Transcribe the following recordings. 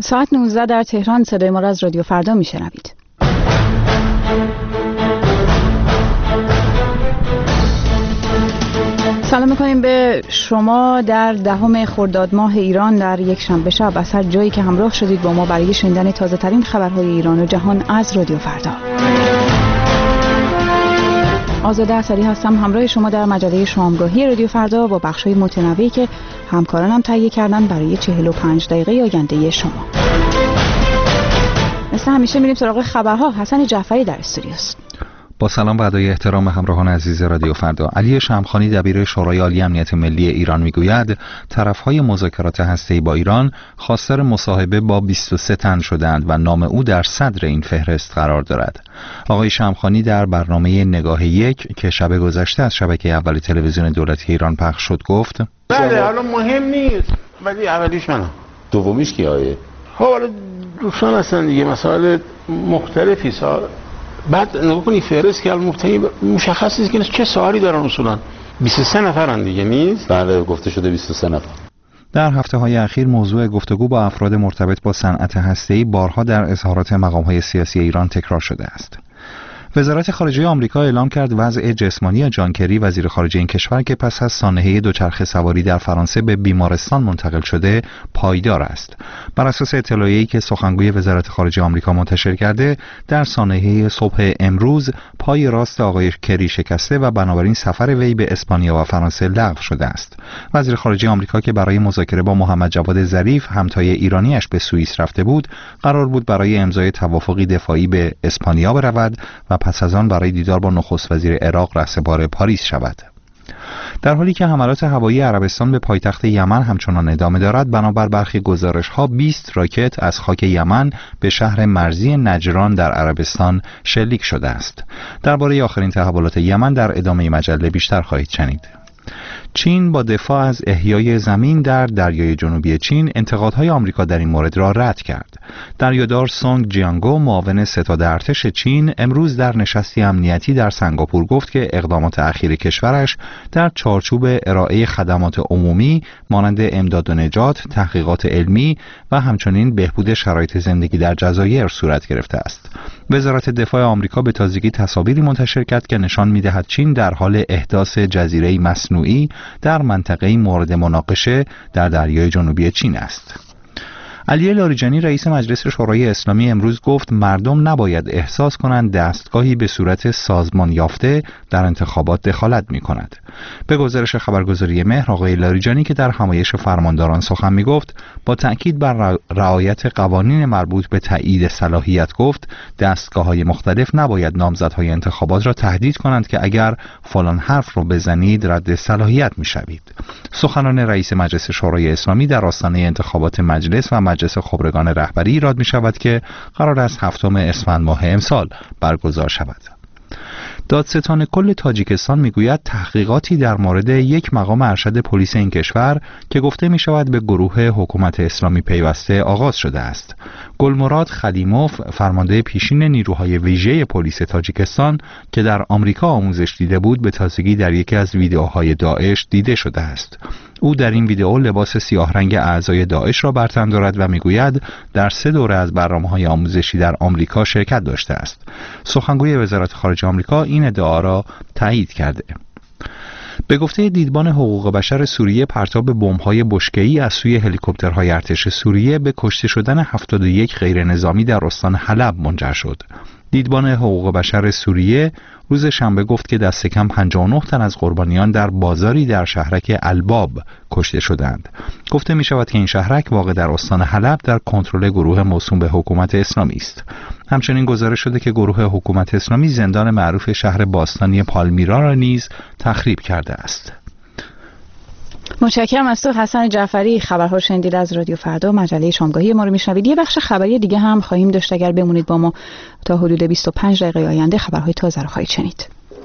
ساعت 19 در تهران. صدای ما را از رادیو فردا میشنوید. سلام میکنیم به شما در 10 خرداد ماه ایران در یک شنبه شب از هر جایی که همراه شدید با ما برای شنیدن تازه ترین خبرهای ایران و جهان از رادیو فردا. آزاده اثری هستم همراه شما در مجله شامگاهی رادیو فردا با بخش‌های متنوعی که همکارانم تهیه کردن برای 45 دقیقه آینده شما. مثل همیشه میریم سراغ خبرها. حسن جعفری در استودیوست. با سلام و ادای احترام همراهان عزیز رادیو فردا. علی شمخانی دبیر شورای عالی امنیت ملی ایران میگوید طرف‌های مذاکرات هسته‌ای با ایران خواستار مصاحبه با 23 تن شدند و نام او در صدر این فهرست قرار دارد. آقای شمخانی در برنامه نگاه یک که شب گذشته از شبکه اول تلویزیون دولتی ایران پخش شد گفت: بله حالا مهم نیست، ولی اولیش منم. دومیش کی آیه؟ حالا دوستان هستن دیگه، مسائل مختلفی بعد نگاه کنی فهرست که المبتنی مشخص نیست که چه سوالی دارن. اصولا 23 نفرن دیگه نیست؟ بله گفته شده 23 نفر. در هفته‌های اخیر موضوع گفتگو با افراد مرتبط با صنعت هسته‌ای بارها در اظهارات مقام‌های سیاسی ایران تکرار شده است. وزارت خارجه آمریکا اعلام کرد وضع جسمانی جان کری وزیر خارجه این کشور که پس از سانحه دوچرخه سواری در فرانسه به بیمارستان منتقل شده پایدار است. بر اساس اطلاعیه‌ای که سخنگوی وزارت خارجه آمریکا منتشر کرده، در سانحه صبح امروز پای راست آقای کری شکسته و بنابراین سفر وی به اسپانیا و فرانسه لغو شده است. وزیر خارجه آمریکا که برای مذاکره با محمد جواد ظریف همتای ایرانیش به سوئیس رفته بود، قرار بود برای امضای توافقی دفاعی به اسپانیا برود و پس از آن برای دیدار با نخست وزیر عراق رهسپار پاریس شود. در حالی که حملات هوایی عربستان به پایتخت یمن همچنان ادامه دارد، بنابر برخی گزارش‌ها 20 راکت از خاک یمن به شهر مرزی نجران در عربستان شلیک شده است. درباره آخرین تحولات یمن در ادامه مجله بیشتر خواهید شنید. چین با دفاع از احیای زمین در دریای جنوبی چین انتقادهای آمریکا در این مورد را رد کرد. دریادار سونگ جیانگو معاون ستاد ارتش چین امروز در نشستی امنیتی در سنگاپور گفت که اقدامات اخیر کشورش در چارچوب ارائه خدمات عمومی مانند امداد و نجات، تحقیقات علمی و همچنین بهبود شرایط زندگی در جزایر صورت گرفته است. وزارت دفاع آمریکا به تازگی تصاویری منتشر کرد که نشان می‌دهد چین در حال احداث جزیره‌ای مصنوعی در منطقه‌ای مورد مناقشه در دریای جنوبی چین است. علی لاریجانی رئیس مجلس شورای اسلامی امروز گفت مردم نباید احساس کنند دستگاهی به صورت سازمان یافته در انتخابات دخالت می‌کند. به گزارش خبرگزاری مهر، آقای لاریجانی که در همایش فرمانداران سخن می‌گفت، با تأکید بر رعایت قوانین مربوط به تایید صلاحیت گفت دستگاه‌های مختلف نباید نامزدهای انتخابات را تهدید کنند که اگر فلان حرف را بزنید رد صلاحیت می‌شوید. سخنان رئیس مجلس شورای اسلامی در آستانه انتخابات مجلس و مجلس خبرگان رهبری ایراد می شود که قرار است 7 اسفند ماه امسال برگزار شود. دادستان کل تاجیکستان میگوید تحقیقاتی در مورد یک مقام ارشد پلیس این کشور که گفته می شود به گروه حکومت اسلامی پیوسته آغاز شده است. گلمراد خلیموف، فرمانده پیشین نیروهای ویژه پلیس تاجیکستان که در آمریکا آموزش دیده بود، به تازگی در یکی از ویدیوهای داعش دیده شده است. او در این ویدئو لباس سیاه رنگ اعضای داعش را بر تن دارد و میگوید در 3 دوره از برنامه‌های آموزشی در آمریکا شرکت داشته است. سخنگوی وزارت خارجه آمریکا این ادعا را تایید کرده. به گفته دیدبان حقوق بشر سوریه، پرتاب بمب‌های بشکه‌ای از سوی هلیکوپترهای ارتش سوریه به کشته شدن 71 غیر نظامی در استان حلب منجر شد. دیدبان حقوق بشر سوریه روز شنبه گفت که دست کم 59 تن از قربانیان در بازاری در شهرک الباب کشته شدند. گفته می شود که این شهرک واقع در استان حلب در کنترل گروه موسوم به حکومت اسلامی است. همچنین گزارش شده که گروه حکومت اسلامی زندان معروف شهر باستانی پالمیرا را نیز تخریب کرده است. متشکرم از تو حسن جعفری. خبرها شنیدید از رادیو فردا، مجله شامگاهی ما رو میشنوید. یه بخش خبری دیگه هم خواهیم داشت، اگر بمونید با ما تا حدود 25 دقیقه آینده خبرهای تازه رو خواهید شنید.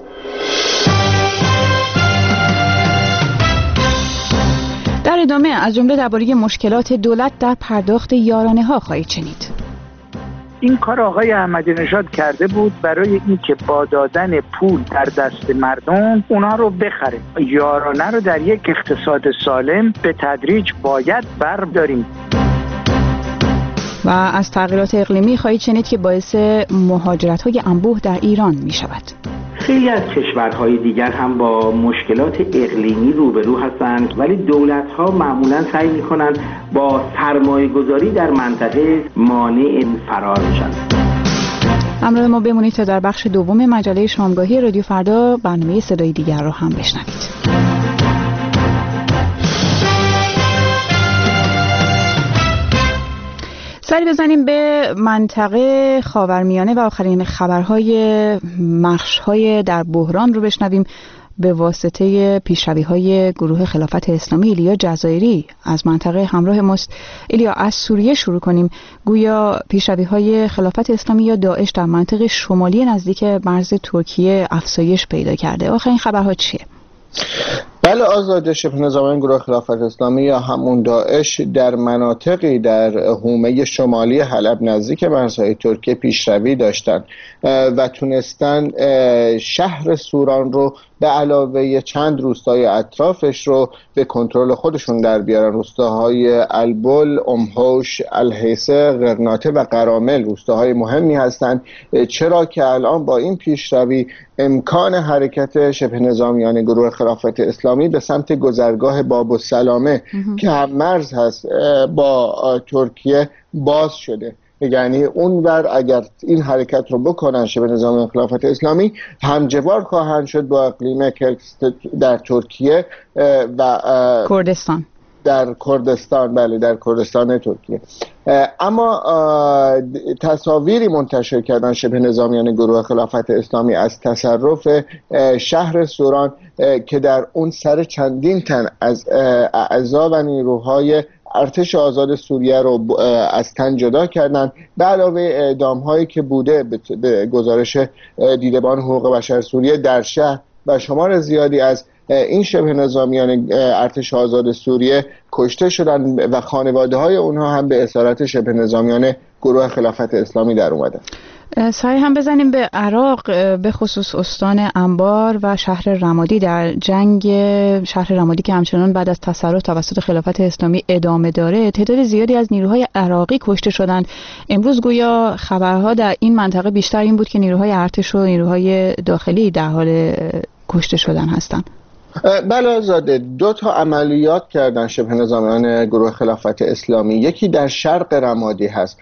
در ادامه از جمله درباره مشکلات دولت در پرداخت یارانه‌ها خواهید شنید. این کار آقای احمدی نژاد کرده بود برای اینکه با دادن پول در دست مردم اونا رو بخره. یارانه رو در یک اقتصاد سالم به تدریج باید برداریم. و از تغییرات اقلیمی خواهید شنید که باعث مهاجرت‌های انبوه در ایران می‌شود. خیلی از کشورهای دیگر هم با مشکلات اقلیمی روبرو هستند، ولی دولت‌ها معمولاً سعی می‌کنند با سرمایه‌گذاری در منطقه مانع این فرار بشن. همراه ما بمونید تا در بخش دوم مجله شامگاهی رادیو فردا برنامه صدای دیگر رو هم بشنوید. سری بزنیم به منطقه خاورمیانه و آخرین خبرهای مرزهای در بحران رو بشنویم به واسطه پیشروی‌های گروه خلافت اسلامی. ایلیا جزایری از منطقه همراه ماست. ایلیا، از سوریه شروع کنیم. گویا پیشروی‌های خلافت اسلامی یا داعش در منطقه شمالی نزدیک مرز ترکیه افزایش پیدا کرده. آخرین خبرها چیه؟ بله آزاده، شبه نظامیان گروه خلافت اسلامی یا همون داعش در مناطقی در حومه شمالی حلب نزدیک مرزهای ترکیه پیشروی داشتند و تونستن شهر سوران رو به علاوه چند روستای اطرافش رو به کنترل خودشون در بیارن. روستاهای البل، امهوش، الحیسه، غرناطه و قرامل روستاهای مهمی هستند، چرا که الان با این پیشروی امکان حرکت شبه نظامیان گروه خلافت اسلامی به سمت گذرگاه باب السلامه که هم مرز هست با ترکیه باز شده. یعنی اونور اگر این حرکت رو بکنن شبه نظامیان خلافت اسلامی همجوار خواهند شد با اقلیم در ترکیه و کردستان. در کردستان، بله در کردستان ترکیه. اما تصاویری منتشر کردن شبه نظامیان گروه خلافت اسلامی از تصرف شهر سوران که در اون سر چندین تن از اعضا و نیروهای ارتش آزاد سوریه رو از تن جدا کردن، به علاوه اعدام هایی که بوده به گزارش دیدبان حقوق بشر سوریه در شهر و شمار زیادی از این شبه نظامیان ارتش آزاد سوریه کشته شدن و خانواده های اونها هم به اسارت شبه نظامیان گروه خلافت اسلامی در اومدن. سعی هم بزنیم به عراق، به خصوص استان انبار و شهر رمادی. در جنگ شهر رمادی که همچنان بعد از تصرف توسط خلافت اسلامی ادامه داره، تعداد زیادی از نیروهای عراقی کشته شدند. امروز گویا خبرها در این منطقه بیشتر این بود که نیروهای ارتش و نیروهای داخلی در حال کشته شدن هستند. بله آزاده، 2 تا عملیات کردن شبه نظامیان گروه خلافت اسلامی. یکی در شرق رمادی هست،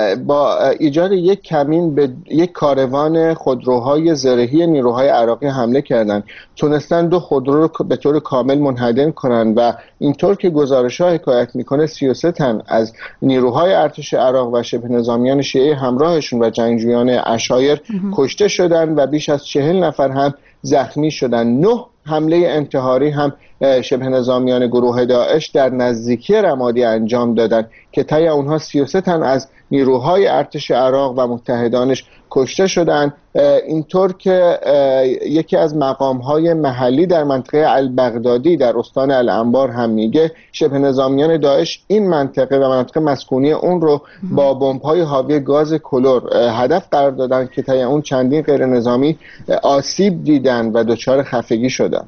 با ایجاد یک کمین به یک کاروان خودروهای زرهی نیروهای عراقی حمله کردن، تونستن 2 خودرو رو به طور کامل منهدم کنن و اینطور که گزارش‌ها حکایت میکنه 33 تن از نیروهای ارتش عراق و شبه نظامیان شیعه همراهشون و جنگجویان عشایر کشته شدن و بیش از 40 نفر هم زخمی شدن. 9 حمله انتحاری هم شبه نظامیان گروه داعش در نزدیکی رمادی انجام دادند که طی اونها 33 تن از نیروهای ارتش عراق و متحدانش کشته شدند. اینطور که یکی از مقامهای محلی در منطقه البغدادی در استان الانبار هم میگه، شبه نظامیان داعش این منطقه و منطقه مسکونی اون رو با بمب‌های حاوی گاز کلور هدف قرار دادن که طی اون چندین غیر نظامی آسیب دیدن و دچار خفگی شدن.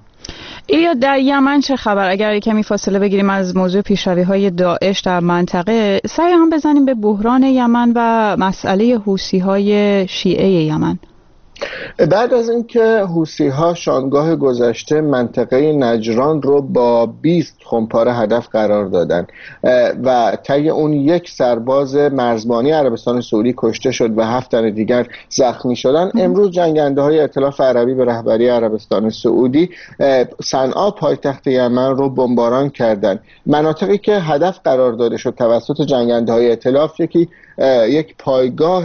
یا در یمن چه خبر؟ اگر کمی فاصله بگیریم از موضوع پیشروی‌های داعش در منطقه، سعی هم بزنیم به بحران یمن و مسئله حوثی‌های شیعه یمن. بعد از اینکه حوثی‌ها شانگاه گذشته منطقه نجران رو با 20 خمپاره هدف قرار دادن و طی اون 1 سرباز مرزبانی عربستان سعودی کشته شد و 7 تن دیگر زخمی شدن، امروز جنگنده‌های ائتلاف عربی به رهبری عربستان سعودی صنعا پایتخت یمن رو بمباران کردند. مناطقی که هدف قرار داده شد توسط جنگنده‌های ائتلاف یک پایگاه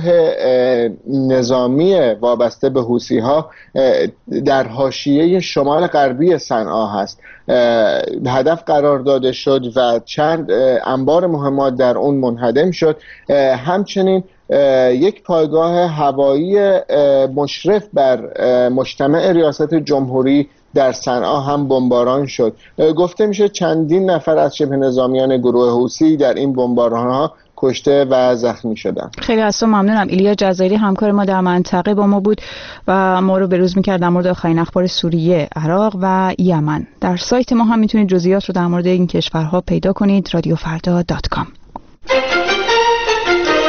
نظامی وابسته به حوثی‌ها در حاشیه شمال غربی صنعا هست، هدف قرار داده شد و چند انبار مهمات در اون منهدم شد. همچنین یک پایگاه هوایی مشرف بر مجتمع ریاست جمهوری در صنعا هم بمباران شد. گفته میشه چندین نفر از شبه نظامیان گروه حوثی در این بمباران‌ها کشته و زخمی شدن. خیلی از تو ممنونم. ایلیا جزایری همکار ما در منطقه با ما بود و ما رو بروز می‌کرد در مورد آخرین اخبار سوریه، عراق و یمن. در سایت ما هم میتونید جزئیات رو در مورد این کشورها پیدا کنید، radiofrda.com.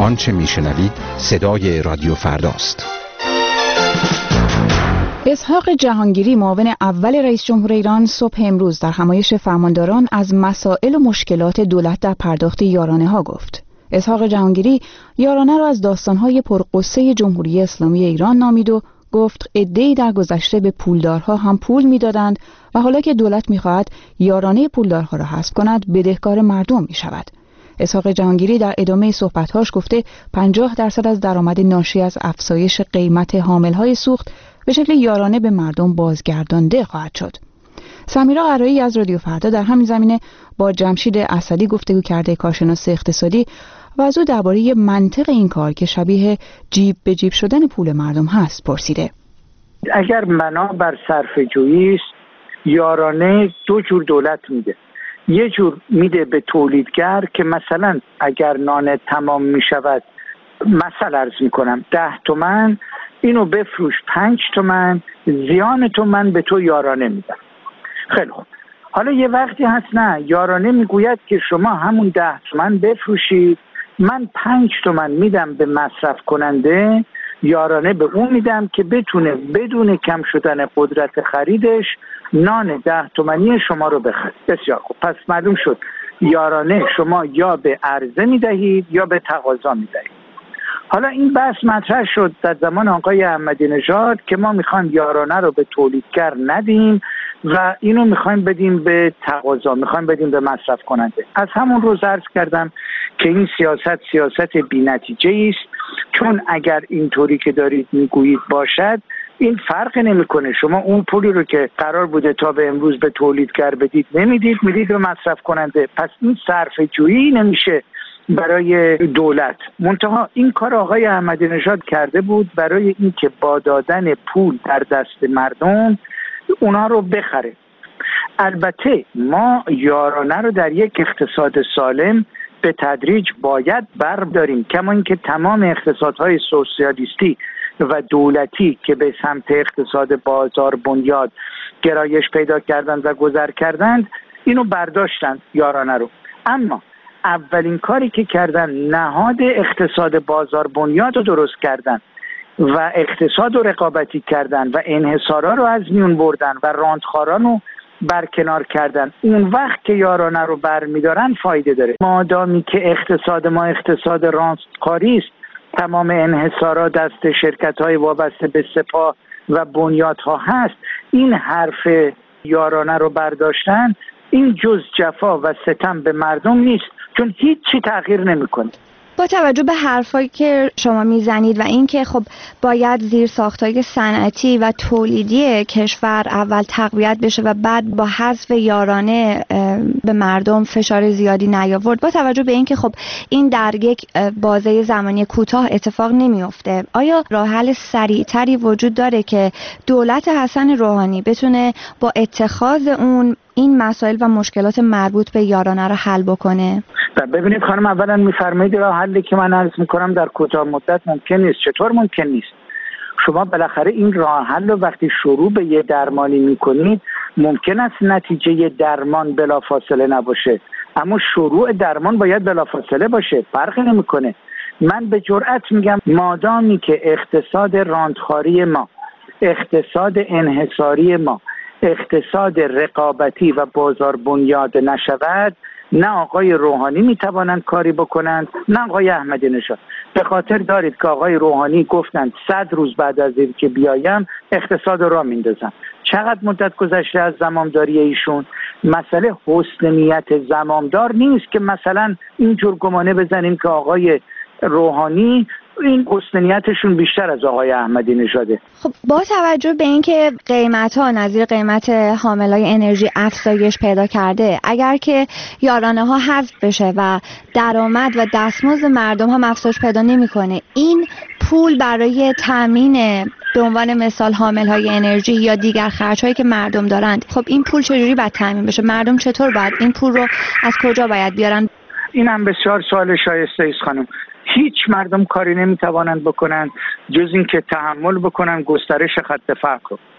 آنچه میشنوید صدای رادیو فرداست. اسحاق جهانگیری، معاون اول رئیس جمهور ایران، صبح امروز در همایش فرمانداران از مسائل و مشکلات دولت در پرداخت یارانه ها گفت. اسحاق جهانگیری یارانه را از داستان‌های پرقصه جمهوری اسلامی ایران نامید و گفت عده‌ای در گذشته به پولدارها هم پول می‌دادند و حالا که دولت می‌خواهد یارانه پولدارها را حذف کند بدهکار مردم می‌شود. اسحاق جهانگیری در ادامه صحبت‌هاش گفته 50% از درآمد ناشی از افزایش قیمت حامل‌های سوخت به شکل یارانه به مردم بازگردانده خواهد شد. سمیرا قرایی از رادیو فردا در همین زمینه با جمشید اسدی گفتگو کرده، کارشناس اقتصادی، و از او درباره منطق این کار که شبیه جیب به جیب شدن پول مردم هست پرسیده. اگر بنابر صرفه‌جویی است، یارانه دو جور دولت میده. یه جور میده به تولیدگر که مثلا اگر نان تمام میشود، مثلا عرض میکنم 10 تومن، اینو بفروش 5 تومن، زیان تو من به تو یارانه میدم. خیلی خوب. حالا یه وقتی هست نه، یارانه میگوید که شما همون 10 تومن بفروشید، من 5 تومن میدم به مصرف کننده، یارانه به اون میدم که بتونه بدون کم شدن قدرت خریدش نان 10 تومانی شما رو بخره. بسیار خوب. پس معلوم شد یارانه شما یا به عرضه میدهید یا به تقاضا میدهید. حالا این بحث مطرح شد در زمان آقای احمدی نژاد که ما میخوایم یارانه رو به تولیدگر ندیم و اینو میخوایم بدیم به تقاضا، میخوایم بدیم به مصرف کننده. از همون روز عرض کردم که این سیاست بی‌نتیجه است، چون اگر اینطوری که دارید میگویید باشد، این فرق نمیکنه. شما اون پولی رو که قرار بوده تا به امروز به تولیدگر بدید نمیدید، میدید به مصرف کننده. پس این صرفه‌جویی نمیشه برای دولت. منتها این کار آقای احمدی نژاد کرده بود برای اینکه با دادن پول در دست مردم اونا رو بخره. البته ما یارانه رو در یک اقتصاد سالم به تدریج باید برداریم، کما اینکه تمام اقتصادهای سوسیالیستی و دولتی که به سمت اقتصاد بازار بنیاد گرایش پیدا کردند و گذر کردند اینو برداشتند یارانه رو. اما اولین کاری که کردن نهاد اقتصاد بازار بنیاد رو درست کردن و اقتصاد رو رقابتی کردن و انحصارا رو از میون بردن و راندخاران رو برکنار کردن. اون وقت که یارانه رو برمیدارن فایده داره. مادامی که اقتصاد ما اقتصاد راندخاری است، تمام انحصارا دست شرکت‌های وابسته به سپاه و بنیادها هست، این حرف یارانه رو برداشتن این جز جفا و ستم به مردم نیست، چون هیچی تغییر نمی‌کنه. با توجه به حرفایی که شما میزنید و اینکه خب باید زیرساخت‌های صنعتی و تولیدی کشور اول تقویت بشه و بعد با حذف یارانه به مردم فشار زیادی نیاورد، با توجه به اینکه خب این در یک بازه زمانی کوتاه اتفاق نمیفته، آیا راه حل سریعتری وجود داره که دولت حسن روحانی بتونه با اتخاذ این مسائل و مشکلات مربوط به یارانه رو حل بکنه؟ ببینید خانم، اولا میفرمایید راه حلی که من عرض میکنم در کوتاه مدت ممکن نیست. چطور ممکن نیست؟ شما بالاخره این راه حل رو وقتی شروع به یه درمانی میکنید ممکن است نتیجه درمان بلافاصله نباشه، اما شروع درمان باید بلافاصله باشه. فرقی نمیکنه. من به جرئت میگم مادامی که اقتصاد راندخاری ما، اقتصاد انحصاری ما، اقتصاد رقابتی و بازار بنیاد نشود، نه آقای روحانی میتوانند کاری بکنند نه آقای احمدی نژاد. به خاطر دارید که آقای روحانی گفتند 100 روز بعد از این که بیایم اقتصاد را میندازم. چقدر مدت گذشته از زمامداری ایشون؟ مسئله حسن نیت زمامدار نیست که مثلا اینجور گمانه بزنیم که آقای روحانی این حسن نیتشون بیشتر از آقای احمدی نژاده. خب با توجه به اینکه قیمت‌ها نظیر قیمت حاملای انرژی افزایش پیدا کرده، اگر که یارانه ها حذف بشه و درآمد و دستمزد مردم هم افزایش پیدا نمی‌کنه، این پول برای تامین به عنوان مثال حاملهای انرژی یا دیگر خرج‌هایی که مردم دارند، خب این پول چجوری باید تامین بشه؟ مردم چطور باید این پول رو از کجا باید بیارن؟ این هم بسیار سوال شایسته است خانم. هیچ مردم کاری نمیتوانند بکنند جز این که تحمل بکنن گسترش خط فقر رو.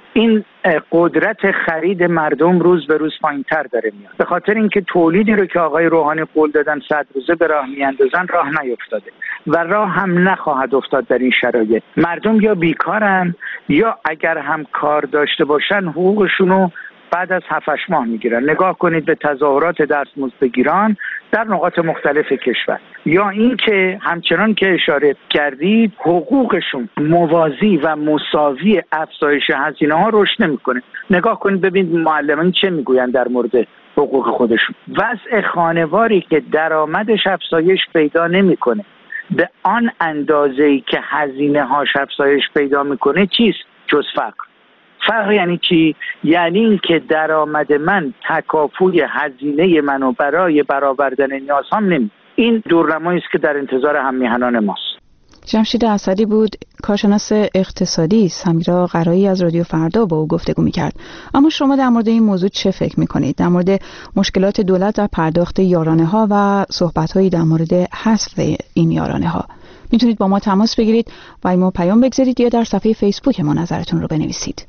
این قدرت خرید مردم روز به روز پایین‌تر داره میاد، به خاطر اینکه تولیدی رو که آقای روحانی قول دادن 100 روزه به راه میاندازن راه نیفتاده و راه هم نخواهد افتاد. در این شرایط مردم یا بیکارن یا اگر هم کار داشته باشن حقوقشونو بعد از 7-8 ماه میگیرن. نگاه کنید به تظاهرات دستمزدگیران در نقاط مختلف کشور، یا این که همچنان که اشاره کردید حقوقشون موازی و مساوی افزایش هزینه ها رشد نمیکنه. نگاه کنید ببینید معلمان چه میگویند در مورد حقوق خودشون. وضع خانواری که درآمدش افزایش پیدا نمیکنه به آن اندازه‌ای که هزینه هاش افزایش پیدا میکنه چیست جز فقر؟ فقر یعنی چی؟ یعنی این که درآمد من تکافوی هزینه منو برای برآوردن نیازهام نمی. این دورنمایی است که در انتظار هم‌میهنان ماست. جمشید اسدی بود، کارشناس اقتصادی. سمیرا قرایی از رادیو فردا با او گفتگو می‌کرد. اما شما در مورد این موضوع چه فکر می‌کنید؟ در مورد مشکلات دولت در پرداخت یارانه‌ها و صحبت‌هایی در مورد حذف این یارانه‌ها. میتونید با ما تماس بگیرید و ما پیام بگذارید یا در صفحه فیسبوک ما نظرتون رو بنویسید.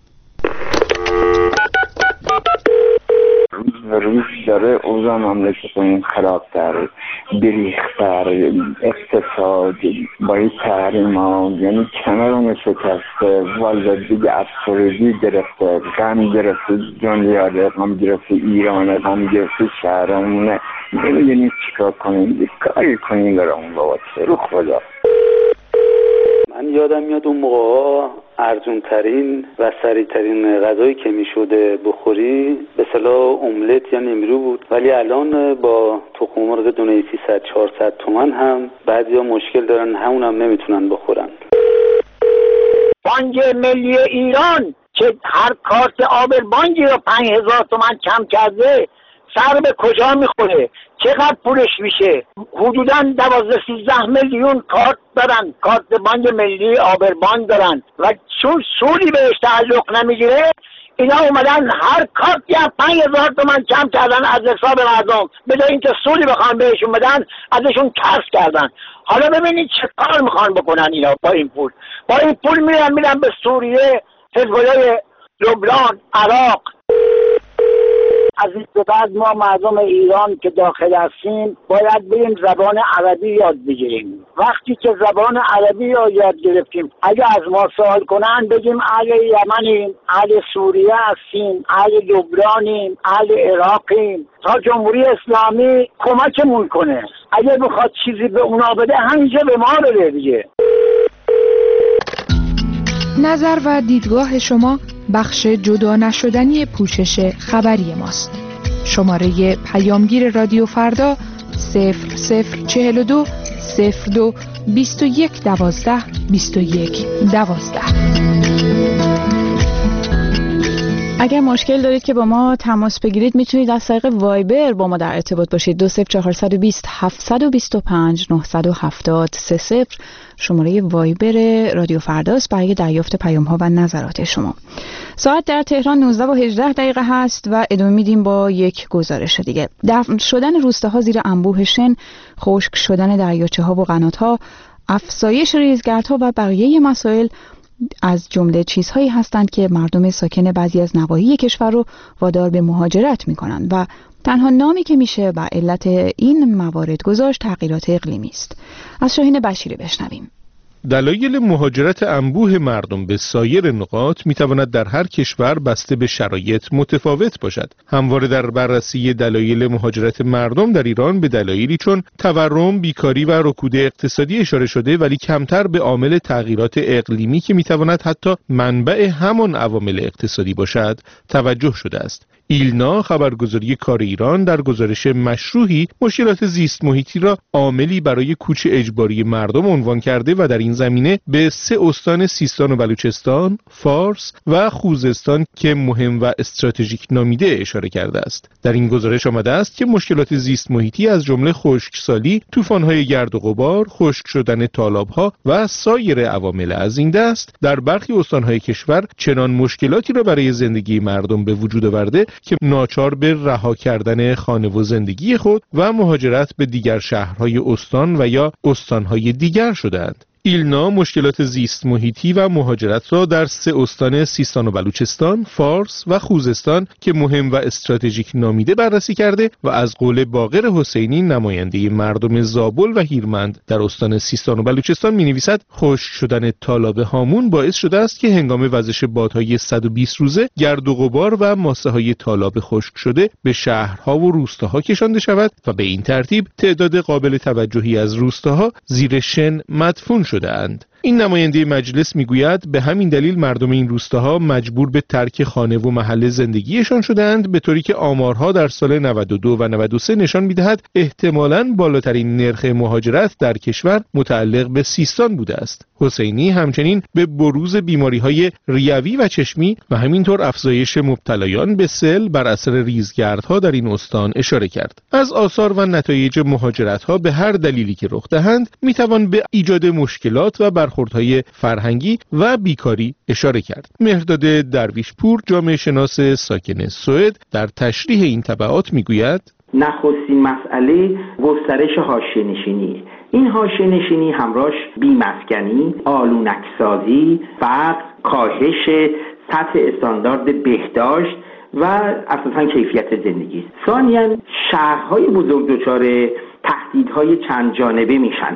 روز داره اوضاع مملکتمون خرابتر، بریختر، اقتصاد با این تحریم ها یعنی کمرمون شکسته، والا دیگه افسردگی گرفته، غم گرفته دنیا، غم گرفته ایران، غم گرفته شهرمونه. نمیدونیم چیکار کنیم، کاری کنیم برامون بابا رو خدا. من یادم میاد اون موقع ارزون ترین و سریع ترین غذایی که میشده بخوری به اصطلاح املت یا نمیرو بود، ولی الان با تخم مرغ دونه 300-400 تومان هم بعضیا مشکل دارن، همون هم نمیتونن بخورن. بانک ملی ایران که هر کارت آبربانکی رو 5000 تومان کم کرده، سر به کجا میخوره؟ چقدر پولش میشه؟ حدوداً 12-13 میلیون کارت دارن، کارت بانک ملی آبربانک دارن و چون سودی بهش تعلق نمیگیره اینا اومدن هر کارتی هم 5000 تومان کم کردن از حساب مردم، بدون اینکه سودی بخوان بهشون بدن ازشون کسب کردن. حالا ببینید چه کار میخوان بکنن اینا با این پول. با این پول میرن به سوریه، حزب‌الله لبنان، عراق. از این به بعد ما مردم ایران که داخل هستیم باید بریم زبان عربی یاد بگیریم. وقتی که زبان عربی رو یاد گرفتیم اگه از ما سوال کنن بگیم اهل یمنیم، اهل سوریه هستیم، اهل لبنانیم، اهل عراقیم، تا جمهوری اسلامی کمکمون کنه. اگه بخواد چیزی به اونا بده همینجا به ما بده دیگه. نظر و دیدگاه شما بخش جدا نشدنی پوشش خبری ماست. شماره پیامگیر رادیو فردا 0042 02 21 12 21 12. اگر مشکل دارید که با ما تماس بگیرید میتونید از طریق وایبر با ما در ارتباط باشید. 20420 725 970 30 شماره وایبر رادیو فرداست برای دریافت پیام ها و نظرات شما. ساعت در تهران 19:18 هست و ادامه میدیم با یک گزارش دیگه. دفن شدن روستاها زیر انبوه شن، خشک شدن دریاچه ها و قنات‌ها، افزایش ریزگردها و بقیه مسائل از جمله چیزهایی هستند که مردم ساکن بعضی از نواحی کشور رو وادار به مهاجرت می‌کنند و تنها نامی که میشه به علت این موارد گذاشت تغییرات اقلیمی است. از شاهین بشیری بشنویم. دلایل مهاجرت انبوه مردم به سایر نقاط میتواند در هر کشور بسته به شرایط متفاوت باشد. همواره در بررسی دلایل مهاجرت مردم در ایران به دلایلی چون تورم، بیکاری و رکود اقتصادی اشاره شده، ولی کمتر به عامل تغییرات اقلیمی که میتواند حتی منبع همان عوامل اقتصادی باشد توجه شده است. ایلنا خبرگزاری کار ایران در گزارش مشروحی مشکلات زیست محیطی را عاملی برای کوچ اجباری مردم عنوان کرده و در این زمینه به 3 استان سیستان و بلوچستان، فارس و خوزستان که مهم و استراتژیک نامیده اشاره کرده است. در این گزارش آمده است که مشکلات زیست محیطی از جمله خشکسالی، طوفان‌های گرد و غبار، خشک شدن تالاب‌ها و سایر عوامل از این دست در برخی استان‌های کشور چنان مشکلاتی را برای زندگی مردم به وجود آورده که ناچار به رها کردن خانه و زندگی خود و مهاجرت به دیگر شهرهای استان و یا استانهای دیگر شدند. ایلنا مشکلات زیست محیطی و مهاجرت را در 3 استان سیستان و بلوچستان، فارس و خوزستان که مهم و استراتژیک نامیده بررسی کرده و از قول باقر حسینی نماینده مردم زابل و هیرمند در استان سیستان و بلوچستان می‌نویسد خشک شدن تالاب هامون باعث شده است که هنگام وزش بادهای 120 روزه گرد و غبار و ماسه‌های تالاب خشک شده به شهرها و روستاها کشانده شود و به این ترتیب تعداد قابل توجهی از روستاها زیر شن مدفون شده اند. این نماینده مجلس میگوید به همین دلیل مردم این روستاها مجبور به ترک خانه و محل زندگیشان شدند، به طوری که آمارها در سال 92 و 93 نشان میدهد احتمالاً بالاترین نرخ مهاجرت در کشور متعلق به سیستان بوده است. حسینی همچنین به بروز بیماری‌های ریوی و چشمی و همینطور افزایش مبتلایان به سل بر اثر ریزگردها در این استان اشاره کرد. از آثار و نتایج مهاجرت‌ها به هر دلیلی که رخ دهند میتوان به ایجاد مشکلات و برخوردهای فرهنگی و بیکاری اشاره کرد. مهرداد درویشپور جامعه شناس ساکن سوئد در تشریح این تبعات میگوید نخستین مسئله گسترش حاشیه‌نشینی. این حاشیه‌نشینی همراهش بی‌مسکنی، آلونک‌سازی، فقر، کاهش سطح استاندارد بهداشت و اساساً کیفیت زندگی است. ثانیاً شهرهای بزرگ دچار تهدیدهای چند جانبه میشن.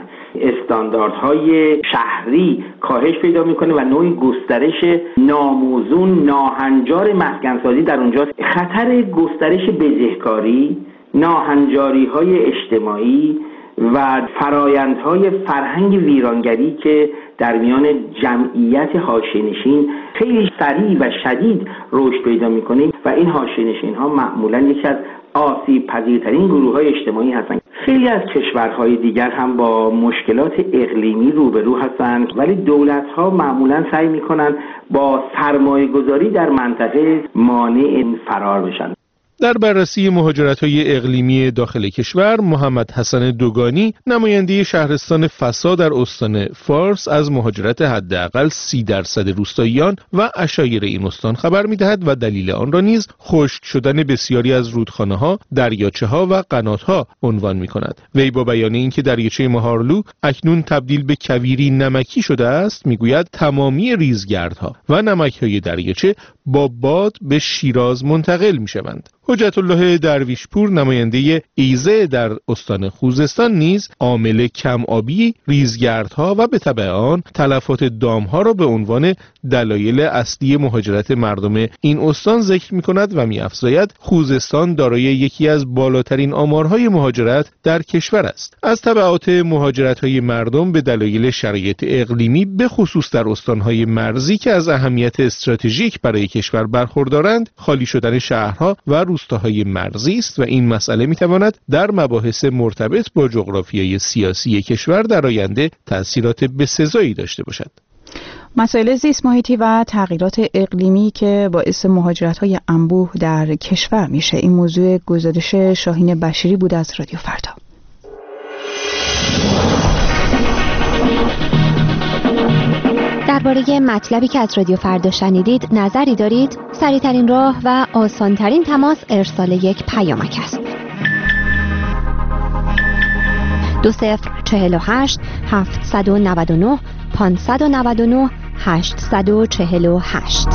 استانداردهای شهری کاهش پیدا میکنه و نوعی گسترش ناموزون، ناهنجار مسکنسازی در اونجاست. خطر گسترش بزهکاری، ناهنجاری‌های اجتماعی و فرایندهای فرهنگ ویرانگری که در میان جمعیت حاشیه‌نشین خیلی سریع و شدید رشد پیدا میکنه و این حاشیه‌نشین‌ها معمولاً یکی از آسیب پذیرترین گروه‌های اجتماعی هستند. خیلی از کشورهای دیگر هم با مشکلات اقلیمی روبرو هستند، ولی دولت‌ها معمولاً سعی می‌کنند با سرمایه‌گذاری در منطقه مانع این فرار بشن. در بررسی مهاجرت‌های اقلیمی داخل کشور، محمد حسن دوگانی نماینده شهرستان فسا در استان فارس از مهاجرت حداقل 30% روستاییان و عشایر این استان خبر می‌دهد و دلیل آن را نیز خشک شدن بسیاری از رودخانه‌ها، دریاچه‌ها و قنات‌ها عنوان می‌کند. وی با بیان اینکه دریاچه مهارلو اکنون تبدیل به کویری نمکی شده است، می‌گوید تمامی ریزگردها و نمک‌های دریاچه با باد به شیراز منتقل می‌شوند. حجت الله درویشپور نماینده ایزه در استان خوزستان نیز عامل کم آبی، ریزگردها و به تبع آن تلفات دامها را به عنوان دلایل اصلی مهاجرت مردم این استان ذکر می‌کند و می‌افزاید خوزستان دارای یکی از بالاترین آمارهای مهاجرت در کشور است. از تبعات مهاجرت‌های مردم به دلایل شرایط اقلیمی به خصوص در استان‌های مرزی که از اهمیت استراتژیک برای کشور برخوردارند، خالی شدن شهرها و روستاهای مرزی است و این مسئله می‌تواند در مباحث مرتبط با جغرافیای سیاسی کشور در آینده تأثیرات بسزایی داشته باشد. مسائل زیست محیطی و تغییرات اقلیمی که باعث مهاجرت‌های انبوه در کشور میشه، این موضوع گزارش شاهین بشیری بود از رادیو فردا. درباره مطلبی که از رادیو فردا شنیدید نظری دارید؟ سریع‌ترین راه و آسان‌ترین تماس ارسال یک پیامک است. 2048 799 599 848.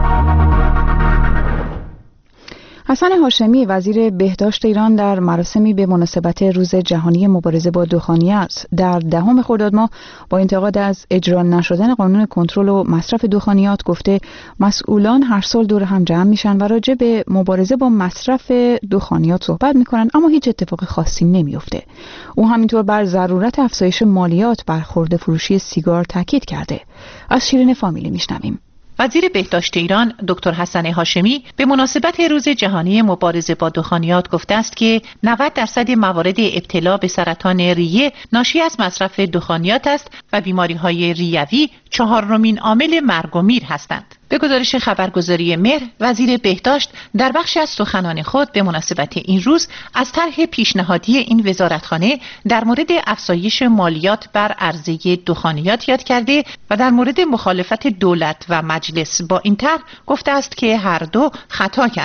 حسن هاشمی وزیر بهداشت ایران در مراسمی به مناسبت روز جهانی مبارزه با دخانیات در 10 خرداد ماه با انتقاد از اجرا نشدن قانون کنترل و مصرف دخانیات گفته مسئولان هر سال دور هم جمع میشن و راجع به مبارزه با مصرف دخانیات صحبت میکنن اما هیچ اتفاق خاصی نمیفته. او همینطور بر ضرورت افزایش مالیات بر خرده فروشی سیگار تاکید کرده. از شیرین فامیلی میشنویم. وزیر بهداشت ایران دکتر حسن هاشمی به مناسبت روز جهانی مبارزه با دخانیات گفته است که 90% موارد ابتلا به سرطان ریه ناشی از مصرف دخانیات است و بیماری‌های ریوی 4مین عامل مرگ و میر هستند. به گزارش خبرگزاری مهر، وزیر بهداشت در بخشی از سخنان خود به مناسبت این روز از طرح پیشنهادی این وزارتخانه در مورد افزایش مالیات بر عرضه دخانیات یاد کرده و در مورد مخالفت دولت و مجلس با این طرح گفته است که هر دو خطا کردند.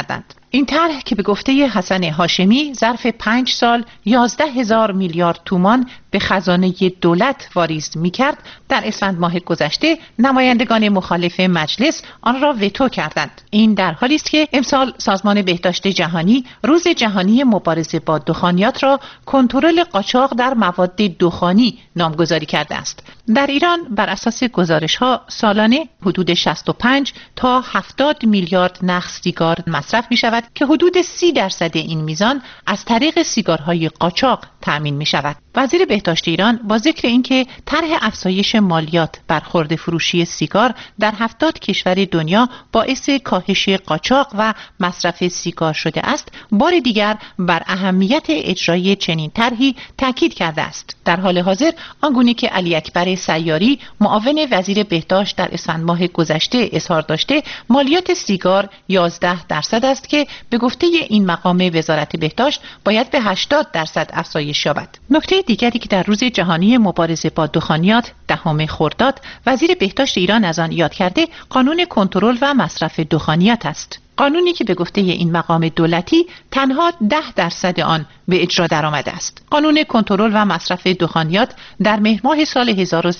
این طرح که به گفته حسن هاشمی ظرف 5 سال 11,000 میلیارد تومان به خزانه دولت واریز می‌کرد، در اسفند ماه گذشته نمایندگان مخالف مجلس آن را وتو کردند. این در حالی است که امسال سازمان بهداشت جهانی روز جهانی مبارزه با دخانیات را کنترل قاچاق در مواد دخانی نامگذاری کرده است. در ایران بر اساس گزارش‌ها سالانه حدود 65 تا 70 میلیارد نخ سیگار مصرف می‌شود که حدود 30% این میزان از طریق سیگارهای قاچاق تأمین می‌شود. وزیر بهداشت ایران با ذکر اینکه طرح افزایش مالیات بر خرده فروشی سیگار در 70 کشور دنیا باعث کاهش قاچاق و مصرف سیگار شده است، بار دیگر بر اهمیت اجرای چنین طرحی تاکید کرده است. در حال حاضر آنگونه که علی اکبر سیاری معاون وزیر بهداشت در اسفند ماه گذشته اظهار داشته، مالیات سیگار 11% است که به گفته این مقام وزارت بهداشت باید به 80% افزایش یابد. نکته دیگری که در روز جهانی مبارزه با دخانیات 10 خرداد وزیر بهداشت ایران از آن یاد کرده، قانون کنترل و مصرف دخانیات است. قانونی که به گفته این مقام دولتی تنها 10% آن به اجرا درآمده است. قانون کنترل و مصرف دخانیات در مهر ماه سال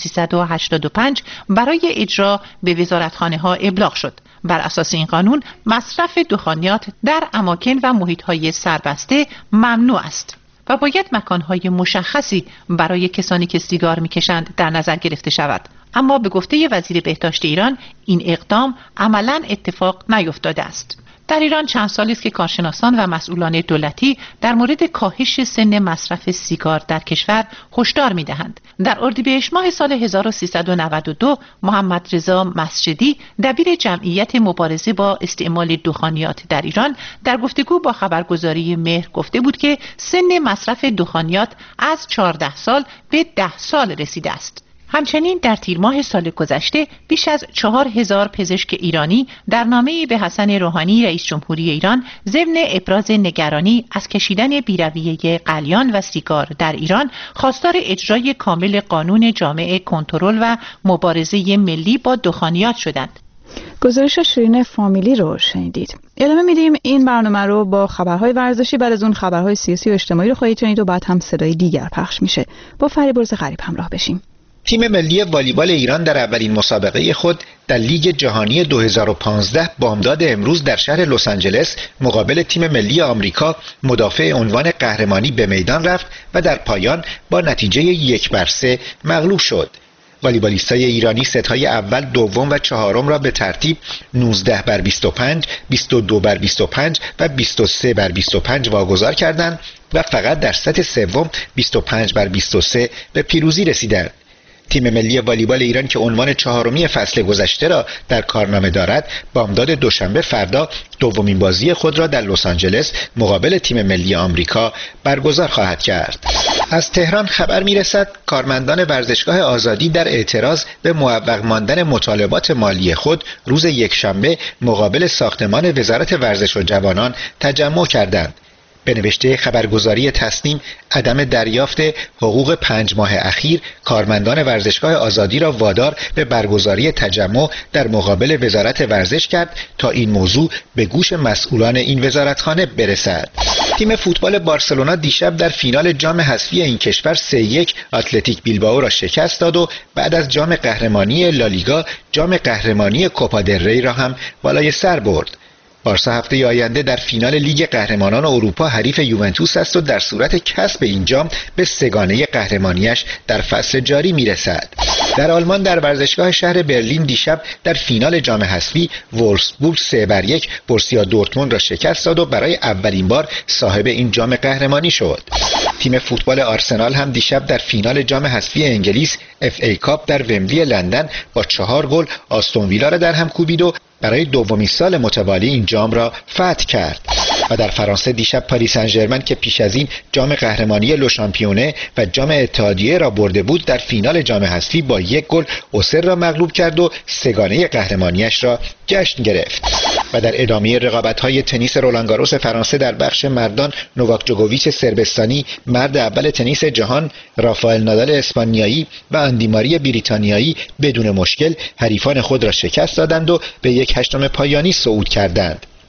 1385 برای اجرا به وزارتخانه‌ها ابلاغ شد. بر اساس این قانون مصرف دخانیات در اماکن و محیط‌های سربسته ممنوع است و باید مکان‌های مشخصی برای کسانی که سیگار می‌کشند در نظر گرفته شود. اما به گفته وزیر بهداشت ایران این اقدام عملاً اتفاق نیفتاده است. در ایران چند سالی است که کارشناسان و مسئولان دولتی در مورد کاهش سن مصرف سیگار در کشور هشدار می‌دهند. در اردیبهشت ماه سال 1392 محمد رضا مسجدی دبیر جمعیت مبارزه با استعمال دخانیات در ایران در گفتگو با خبرگزاری مهر گفته بود که سن مصرف دخانیات از 14 سال به 10 سال رسیده است. همچنین در تیر ماه سال گذشته بیش از 4,000 پزشک ایرانی در نامه‌ای به حسن روحانی رئیس جمهوری ایران ضمن ابراز نگرانی از کشیدن بی‌رویه قلیان و سیگار در ایران خواستار اجرای کامل قانون جامع کنترل و مبارزه ملی با دخانیات شدند. گزارش شیرین فامیلی رو شنیدید. ادامه میدیم این برنامه رو با خبرهای ورزشی، بعد از اون خبرهای سیاسی و اجتماعی رو خواهید شنید و بعد هم صدای دیگر پخش میشه. با فریبرز غریب همراه بشیم. تیم ملی والیبال ایران در اولین مسابقه خود در لیگ جهانی 2015 بامداد امروز در شهر لس آنجلس مقابل تیم ملی آمریکا مدافع عنوان قهرمانی به میدان رفت و در پایان با نتیجه 1-3 مغلوب شد. والیبالیستای ایرانی ست‌های اول، دوم و چهارم را به ترتیب 19-25, 22-25 و 23-25 واگذار کردند و فقط در ست سوم 25-23 به پیروزی رسیدند. تیم ملی والیبال ایران که عنوان چهارمی فصل گذشته را در کارنامه دارد، بامداد دوشنبه فردا دومین بازی خود را در لس آنجلس مقابل تیم ملی آمریکا برگزار خواهد کرد. از تهران خبر می‌رسد کارمندان ورزشگاه آزادی در اعتراض به معوق ماندن مطالبات مالی خود روز یکشنبه مقابل ساختمان وزارت ورزش و جوانان تجمع کردند. به نوشته خبرگزاری تصنیم، عدم دریافت حقوق 5 ماه اخیر کارمندان ورزشگاه آزادی را وادار به برگزاری تجمع در مقابل وزارت ورزش کرد تا این موضوع به گوش مسئولان این وزارتخانه برسد. تیم فوتبال بارسلونا دیشب در فینال جام حذفی این کشور 3-1 اتلتیک بیلبائو را شکست داد و بعد از جام قهرمانی لالیگا جام قهرمانی کوپا دل ری را هم بالای سر برد. بارسا هفته آینده در فینال لیگ قهرمانان اروپا حریف یوونتوس است و در صورت کسب این جام به سگانه قهرمانیش در فصل جاری میرسد. در آلمان در ورزشگاه شهر برلین دیشب در فینال جام حذفی وولفسبورگ 3-1 بورسیا دورتموند را شکست داد و برای اولین بار صاحب این جام قهرمانی شد. تیم فوتبال آرسنال هم دیشب در فینال جام حذفی انگلیس اف ای کاپ در ومبلی لندن با 4 گل آستون ویلا را در هم کوبید و برای دومین سال متوالی این جام را فتح کرد. و در فرانسه دیشب پاریس سن ژرمن که پیش از این جام قهرمانی لو شامپیونه و جام اتحادیه را برده بود در فینال جام حذفی با 1 گل اوسر را مغلوب کرد و سگانه قهرمانیش را جشن گرفت. و در ادامه رقابت‌های تنیس رولانگاروس فرانسه در بخش مردان، نوواک جوکوویچ سربستانی مرد اول تنیس جهان، رافائل نادال اسپانیایی و آندی ماری بریتانیایی بدون مشکل حریفان خود را شکست دادند و به 1/8 پایانی صعود کردند.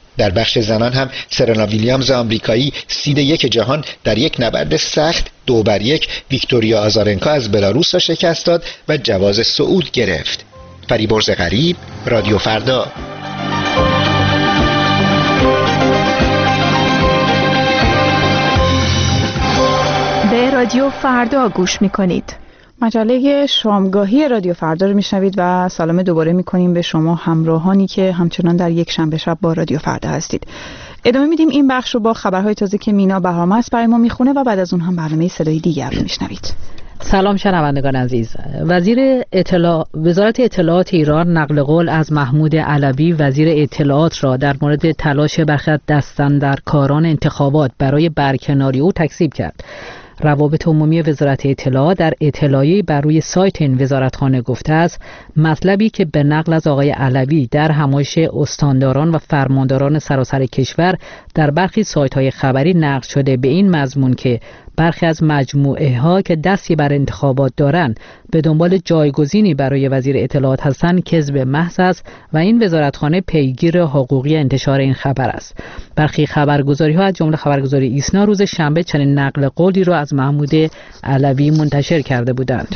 در بخش زنان هم سرنا ویلیامز آمریکایی سید 1 جهان در یک نبرد سخت 2-1 ویکتوریا آزارنکا از بلاروس را شکست داد و جواز صعود گرفت. فریبرز غریب، رادیو فردا. به رادیو فردا گوش میکنید. مجله شامگاهی رادیو فردا رو میشنوید و سلام دوباره میکنیم به شما همراهانی که همچنان در یک شنبه شب با رادیو فردا هستید. ادامه میدیم این بخش رو با خبرهای تازه که مینا بهرامست برای ما میخونه و بعد از اون هم برنامه صدای دیگر رو میشنوید. سلام شنوندگان عزیز. وزارت اطلاعات ایران نقل قول از محمود علوی وزیر اطلاعات را در مورد تلاش برخی از دستاندرکاران انتخابات برای برکناری او تکذیب کرد. روابط عمومی وزارت اطلاعات در اطلاعیه‌ای بر روی سایت این وزارتخانه گفته است مطلبی که به نقل از آقای علوی در همایش استانداران و فرمانداران سراسر کشور در برخی سایت‌های خبری نقل شده به این مضمون که برخی از مجموعه‌ها که دستی بر انتخابات دارند به دنبال جایگزینی برای وزیر اطلاعات هستند کذب محض است و این وزارتخانه پیگیر حقوقی انتشار این خبر است. برخی خبرگزاری‌ها از جمله خبرگزاری ایسنا روز شنبه چنین نقل قولی را از محمود علوی منتشر کرده بودند.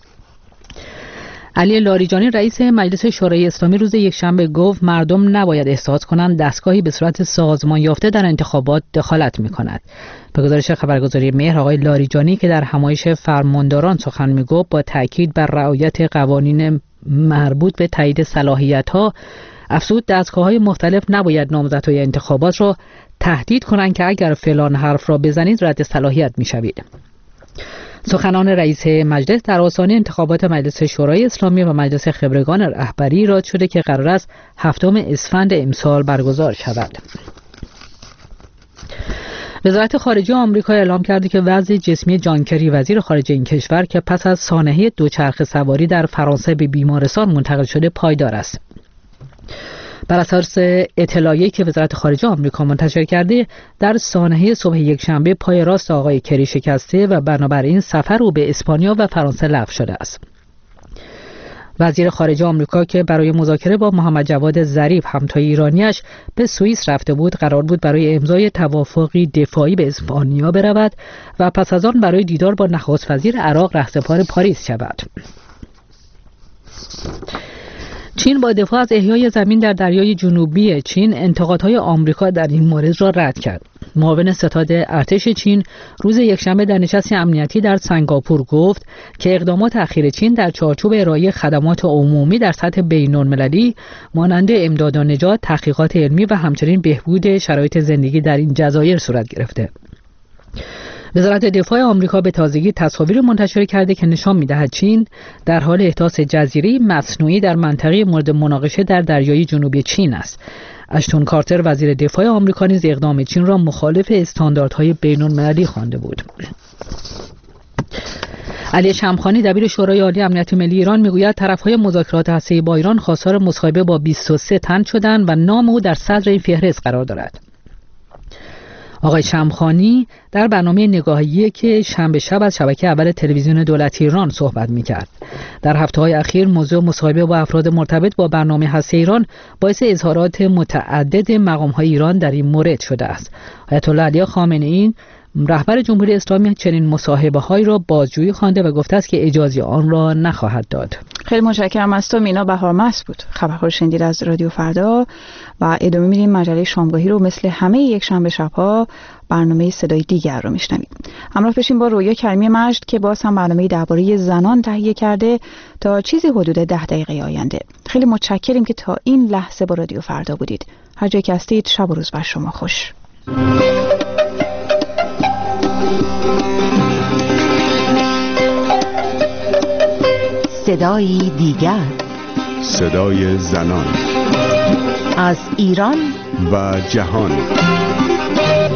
علی لاریجانی رئیس مجلس شورای اسلامی روز یکشنبه گفت مردم نباید احساس کنند دستگاهی به صورت سازمان یافته در انتخابات دخالت می‌کند. به گزارش خبرگزاری مهر آقای لاریجانی که در همایش فرمانداران سخن می‌گفت با تاکید بر رعایت قوانین مربوط به تایید صلاحیت‌ها افزود دستگاه‌های مختلف نباید نامزدهای انتخابات را تهدید کنند که اگر فلان حرف را بزنید رد صلاحیت می‌شوید. سخنان رئیس مجلس در آستانه انتخابات مجلس شورای اسلامی و مجلس خبرگان رهبری ایراد شده که قرار است 7 اسفند امسال برگزار شود. وزارت خارجه آمریکا اعلام کرده که وضع جسمی جان کری وزیر خارجه این کشور که پس از سانحه دوچرخه سواری در فرانسه به بیمارستان منتقل شده پایدار است. بر اساس اطلاعیه‌ای که وزارت خارجه آمریکا منتشر کرده در سانحه صبح یکشنبه پای راست آقای کری شکسته و بنابراین سفر او به اسپانیا و فرانسه لغو شده است. وزیر خارجه آمریکا که برای مذاکره با محمد جواد ظریف همتای ایرانیش به سوئیس رفته بود قرار بود برای امضای توافقی دفاعی به اسپانیا برود و پس از آن برای دیدار با نخست وزیر عراق رهسپار پاریس شود. چین با دفاع از احیای زمین در دریای جنوبی چین انتقادهای آمریکا در این مورد را رد کرد. معاون ستاد ارتش چین روز یکشنبه در نشست امنیتی در سنگاپور گفت که اقدامات اخیر چین در چارچوب ارائه خدمات عمومی در سطح بین‌المللی مانند امداد و نجات، تحقیقات علمی و همچنین بهبود شرایط زندگی در این جزایر صورت گرفته. وزارت دفاع آمریکا به تازگی تصاویر منتشر کرده که نشان می‌دهد چین در حال احداث جزیره مصنوعی در منطقه مورد مناقشه در دریای جنوبی چین است. اشتون کارتر وزیر دفاع آمریکا نیز اقدام چین را مخالف استانداردهای بین‌المللی خوانده بود. علی شمخانی دبیر شورای عالی امنیت ملی ایران میگوید طرف‌های مذاکرات هسته‌ای با ایران خواستار مصاحبه با 23 تن شدند و نام او در صدر این فهرست قرار دارد. آقای شمخانی در برنامه نگاهی که شنبه شب از شبکه اول تلویزیون دولتی ایران صحبت می‌کرد. در هفته‌های اخیر موضوع مصاحبه با افراد مرتبط با برنامه هسته ایران باعث اظهارات متعدد مقام‌های ایران در این مورد شده است. آیت الله علی خامنه‌ای رهبر جمهوری اسلامی چنین مصاحبه‌هایی را بازجویی خوانده و گفته است که اجازه آن را نخواهد داد. خیلی متشکرم از تو. مینا بهرامست بود. خبرها رو شنیدید از رادیو فردا و ادامه میدیم مجله شامگاهی رو. مثل همه یک شنبه شب‌ها برنامه صدای دیگر رو میشنوید. همراه بشین با رویا کریمی مجد که باز هم برنامه درباره زنان تهیه کرده تا چیزی حدود 10 دقیقه آینده. خیلی متشکریم که تا این لحظه با رادیو فردا بودید. هر جایی که هستید شب و روز بر شما خوش. صدای دیگر، صدای زنان از ایران و جهان.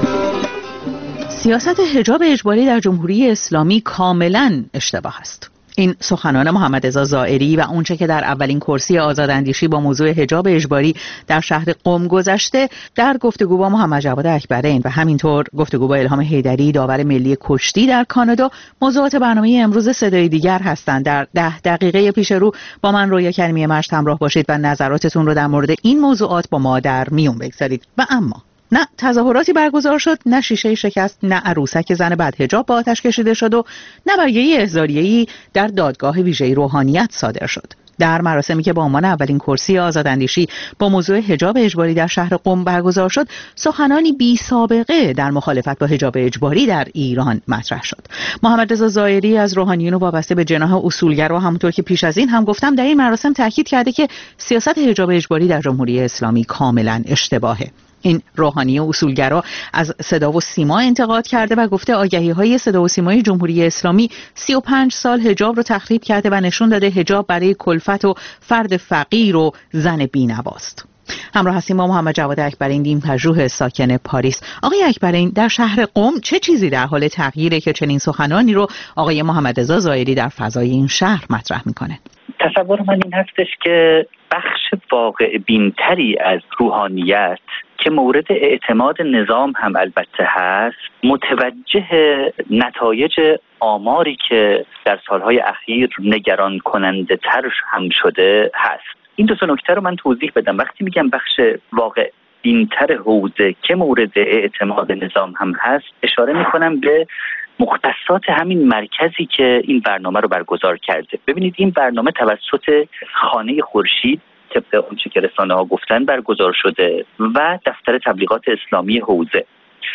سیاست حجاب اجباری در جمهوری اسلامی کاملا اشتباه است. این سخنان محمد رضا زائری و اونچه که در اولین کرسی آزاداندیشی با موضوع حجاب اجباری در شهر قم گذشته در گفتگو با محمد جواد اکبرین و همینطور گفتگو با الهام حیدری داور ملی کشتی در کانادا موضوعات برنامه امروز صدای دیگر هستند. در 10 دقیقه پیش رو با من رویا کریمی مشت همراه باشید و نظراتتون رو در مورد این موضوعات با ما در میون بگذارید. و اما نه تظاهراتی برگزار شد، نه شیشه شکست، نه عروسک زن بدحجاب با آتش کشیده شد و نه برگه احضاریه‌ای در دادگاه ویژه روحانیت صادر شد. در مراسمی که با عنوان اولین کرسی آزاداندیشی با موضوع حجاب اجباری در شهر قم برگزار شد، سخنانی بی سابقه در مخالفت با حجاب اجباری در ایران مطرح شد. محمد رضا زائری از روحانیون وابسته به جناح اصولگرا، همونطور که پیش از این هم گفتم، در این مراسم تاکید کرده که سیاست حجاب اجباری در جمهوری اسلامی کاملا اشتباهه. این روحانی اصولگرا از صدا و سیما انتقاد کرده و گفته آگهی‌های صدا و سیمای جمهوری اسلامی 35 سال حجاب رو تخریب کرده و نشون داده حجاب برای کلفت و فرد فقیر و زن بی‌نواست. همراه هستیم با محمد جواد اکبرین، دین پژوه ساکن پاریس. آقای اکبرین، در شهر قم چه چیزی در حال تغییره که چنین سخنانی رو آقای محمد رضا زائری در فضای این شهر مطرح میکنه؟ تصور من این هستش که بخش واقع بینتری از روحانیت که مورد اعتماد نظام هم البته هست، متوجه نتایج آماری که در سالهای اخیر نگران کننده تر هم شده هست. این دو تا نکته رو من توضیح بدم. وقتی میگم بخش واقع بینتر حوزه که مورد اعتماد نظام هم هست، اشاره میکنم به مختصات همین مرکزی که این برنامه رو برگزار کرده. ببینید این برنامه توسط خانه خورشید طبق اونچه که رسانه‌ها گفتن برگزار شده و دفتر تبلیغات اسلامی حوزه.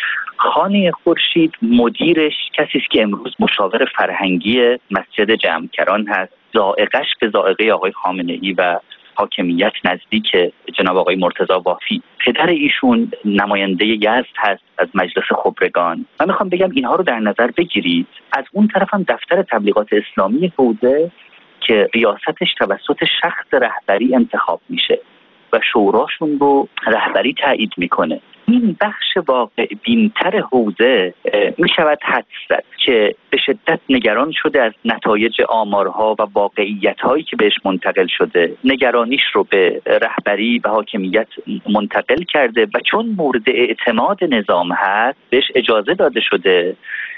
خانه خورشید مدیرش کسی است که امروز مشاور فرهنگی مسجد جمعکران هست. ذائقه‌اش به ذائقه آقای خامنه‌ای و حاکمیت نزدیک جناب آقای مرتضی بافی. پدر ایشون نماینده یزد هست از مجلس خبرگان. من میخوام بگم اینها رو در نظر بگیرید. از اون طرف هم دفتر تبلیغات اسلامی حوزه که ریاستش توسط شخص رهبری انتخاب میشه و شوراشون رو رهبری تایید میکنه. این بخش واقع بینتر حوزه میشود حدس زد که به شدت نگران شده از نتایج آمارها و واقعیت‌هایی که بهش منتقل شده. نگرانیش رو به رهبری و حاکمیت منتقل کرده و چون مورد اعتماد نظام هست بهش اجازه داده شده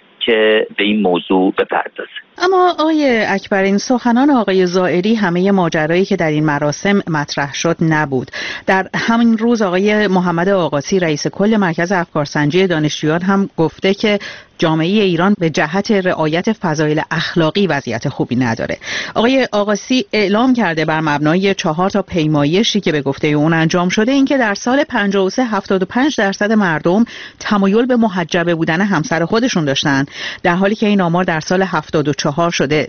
که به این موضوع بپردازه. اما آقای اکبرین، سخنان آقای زائری همه ماجرایی که در این مراسم مطرح شد نبود. در همین روز آقای محمد آقاسی رئیس کل مرکز افکارسنجی دانشجویان هم گفته که جامعه ایران به جهت رعایت فضایل اخلاقی وضعیت خوبی نداره. آقای آقاسی اعلام کرده بر مبنای 4 تا پیمایشی که به گفته اون انجام شده اینکه در سال 53 75% مردم تمایل به محجبه بودن همسر خودشون داشتن، در حالی که این آمار در سال 74 شده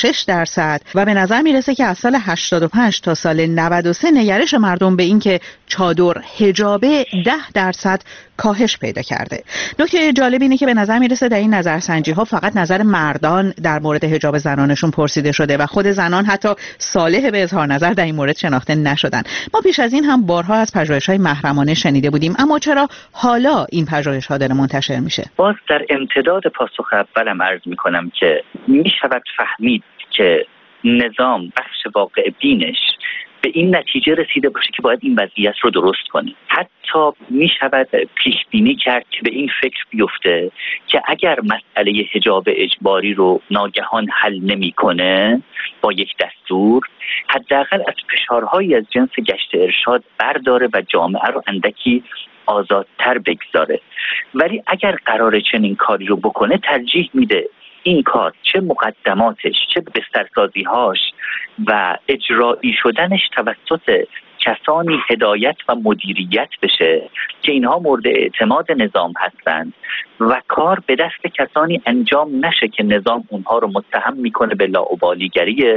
36% و به نظر میرسه که از سال 85 تا سال 93 نگرش مردم به اینکه چادر حجابه 10% کاهش پیدا کرده. نکته جالب اینه که به نظر میرسه در این نظرسنجی ها فقط نظر مردان در مورد حجاب زنانشون پرسیده شده و خود زنان حتی صالح به اظهار نظر در این مورد شناخته نشدن. ما پیش از این هم بارها از پژوهش‌های محرمانه شنیده بودیم، اما چرا حالا این پژوهش‌ها داره منتشر میشه؟ باز در امتداد پاسخ اولم عرض میکنم که میشود فهمید که نظام بخش واقع بینش به این نتیجه رسیده باشه که باید این وضعیت رو درست کنه. حتی می شود پیش بینی کرد که به این فکر بیفته که اگر مسئله حجاب اجباری رو ناگهان حل نمی‌کنه با یک دستور، حداقل از فشارهایی از جنس گشت ارشاد برداره و جامعه رو اندکی آزادتر بگذاره. ولی اگر قراره چنین کاری رو بکنه ترجیح میده این کار چه مقدماتش چه بسترسازی‌هاش و اجرایی شدنش توسط کسانی هدایت و مدیریت بشه که اینها مورد اعتماد نظام هستند و کار به دست کسانی انجام نشه که نظام اونها رو متهم میکنه به لاابالیگری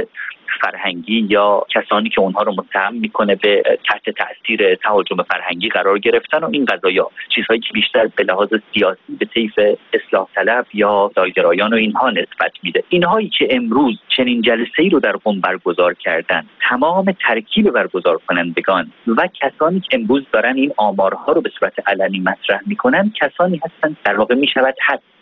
فرهنگی یا کسانی که اونها رو متهم میکنه به تحت تاثیر تهاجم فرهنگی قرار گرفتن و این قضایا، چیزهایی که بیشتر به لحاظ سیاسی به طیف اصلاح طلب یا دایگرایان و اینها نسبت میده. اینهایی که امروز چنین جلسه‌ای رو در قم برگزار کردن، تمام ترکیب برگزار کنندگان و کسانی که امروز دارن این آمارها رو به صورت علنی مطرح میکنن، کسانی هستند در واقع میشود حد زد